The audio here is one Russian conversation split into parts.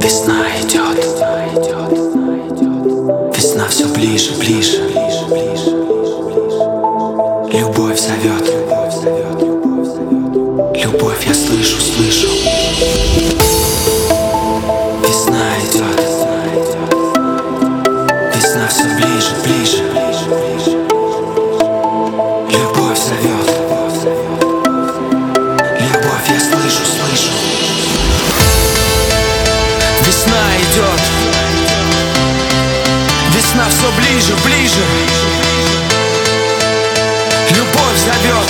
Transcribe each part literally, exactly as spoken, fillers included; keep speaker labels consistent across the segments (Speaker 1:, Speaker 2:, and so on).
Speaker 1: Весна идет, весна все ближе, ближе. Любовь зовет, любовь я слышу, слышу. Весна идет, весна все ближе, ближе. Любовь зовет, любовь я слышу, слышу. Весна идет, весна все ближе, ближе. Любовь зовет,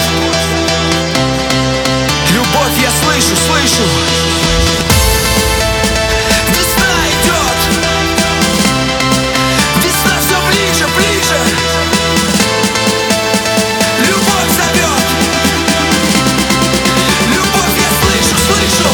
Speaker 1: любовь я слышу, слышу. Весна идет, весна все ближе, ближе. Любовь зовет, любовь я слышу, слышу.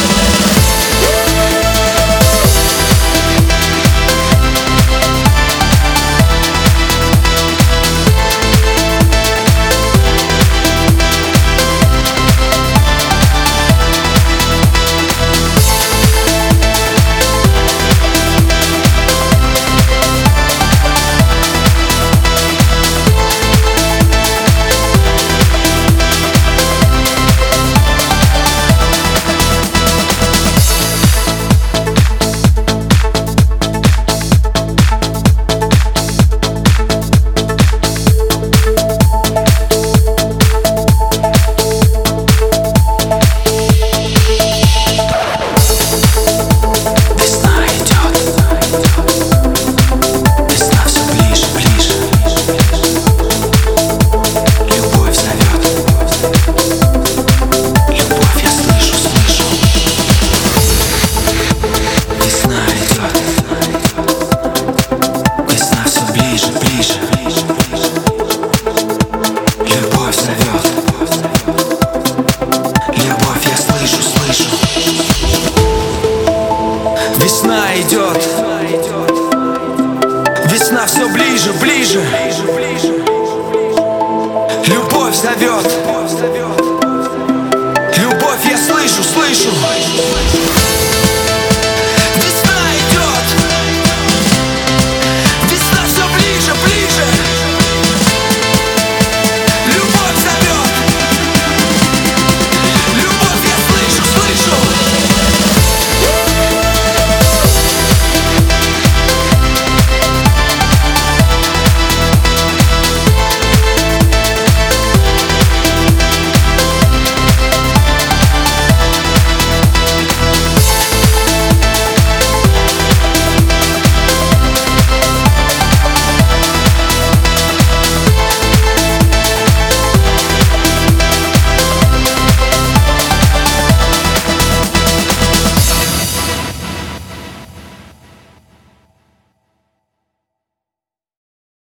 Speaker 1: Весна идет, весна все ближе, ближе. Любовь зовет, любовь я слышу, слышу.